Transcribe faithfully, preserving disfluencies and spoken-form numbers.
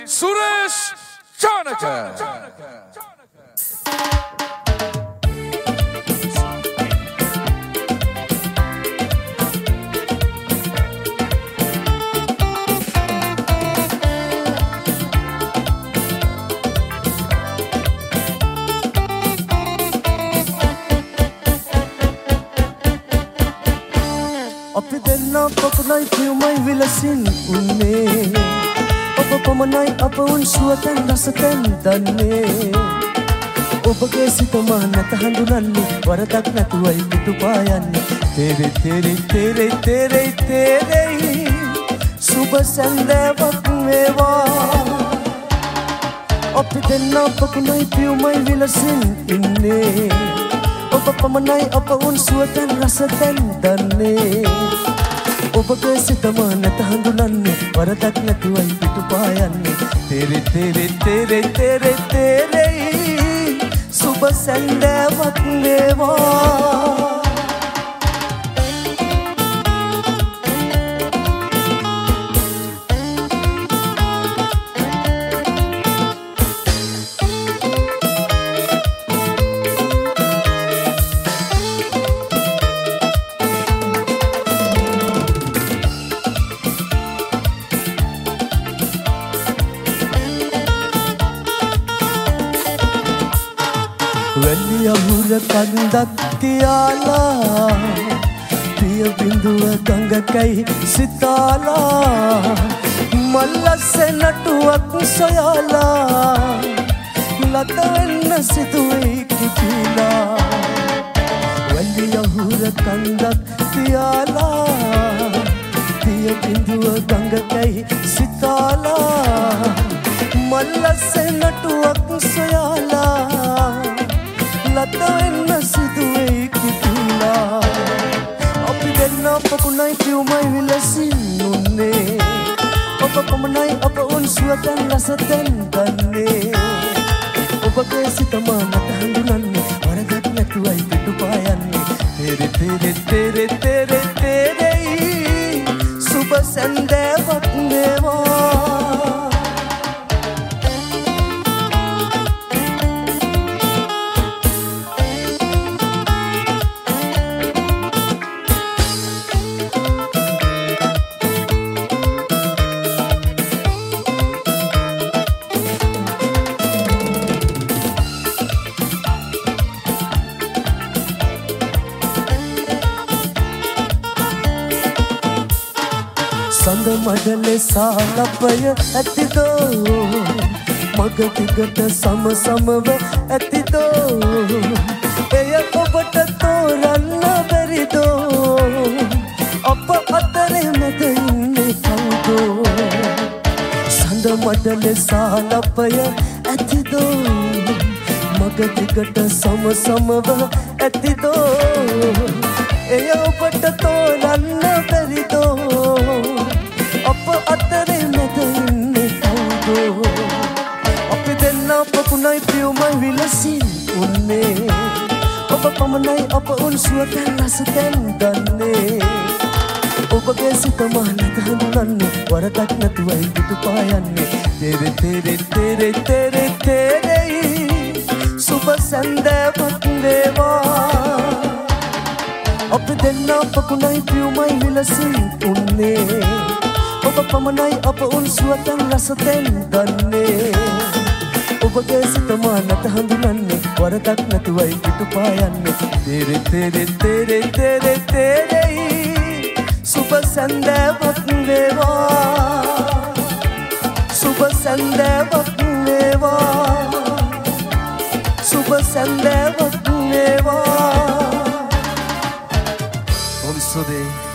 Suresh Chanaka. අපි දෙන්නා පොකුණයි පියුමයි විලසින් උන්නේ ඔබ පමණයි අප උන් සුවතැන් රසතැන් දන්නේ ඔබගේ සිත මා නැත හඳුනන්නේ වරදක් නැතුවයි පිටුපා යන්නේ තේරෙ තේරෙ තේරෙ තේරෙ තේරෙ සුබ සැන්දෑවක් වේවා අපි දෙන්නා පොකුණයි පියුමයි විලසින් ඉන්නේ ඔබ පමණයි අප උන් සුවතැන් රසතැන් දන්නේ ඔබගේ සිත මා නැත හඳුනන්නේ වරදක් නැතුවයි පිටුපා යන්නේ තේරෙ තේරෙ තේරෙ තේරෙ තේරෙ සුබ සැන්දෑවක් වේවා වැලි අහුර කන්දක් තියාලා පිය බිඳුව ගඟකයි සිතාලා මල්ලස්ස නටුවක් සොයාලා ලත වෙන්න සිදුවේ කිපිලා වැලි අහුර කන්දක් තියාලා පිය බිඳුව ගඟකයි සිතාලා මල්ලස්ස නටුවක් සොයාලා ලත වෙන්න සිදුවේ කිපිලා අපි දෙන්නා පොකුණයි පියුමයි විලසින් උන්නේ ඔබ පමණයි අප උන් සුවතැන් රසතැන් දන්නේ ඔබගේ සිත මා නැත හඳුනන්නේ වරදක් නැතුවයි පිටුපා යන්නේ තේරෙ තේරෙ තේරෙ තේරෙ තේරෙ සුබ සැන්දෑවක් වේවා සඳ මඩලේ සාලපය ඇතිදෝ මග දිගට සම සමව ඇතිදෝ එය ඔබට තෝරන්න බැරිදෝ අප අතරේ මැද ඉන්නේ කවුදෝ සඳ මඩලේ සාලපය ඇතිදෝ මග දිගට සම සමව ඇතිදෝ එය ඔබට තෝරන්න බැරිදෝ අප අතරේ මැද ඉන්නේ කවුදෝ අපි දෙන්නා පොකුණයි පියුමයි විලසින් උන්නේ ඔබ පමණයි අප උන් සුවතැන් රසතැන් දන්නේ ඔබගේ සිත මා නැත හඳුනන්නේ වරදක් නැතුවයි පිටුපා යන්නේ තේරෙ තේරෙ තේරෙ තේරෙ තේරෙ සුබ සැන්දෑවක් වේවා අපි දෙන්නා පොකුණයි පියුමයි විලසින් උන්නේ ඔබ පමණයි අප උන් සුවතැන් රසතැන් දන්නේ ඔබගේ සිත මා නැත හඳුනන්නේ වරදක් නැතුවයි පිටුපා යන්නේ තේරෙ තේරෙ තේරෙ තේරෙ තේරෙ සුබ සැන්දෑවක් වේවා සුබ සැන්දෑවක් වේවා සුබ සැන්දෑවක් වේවා Om Sode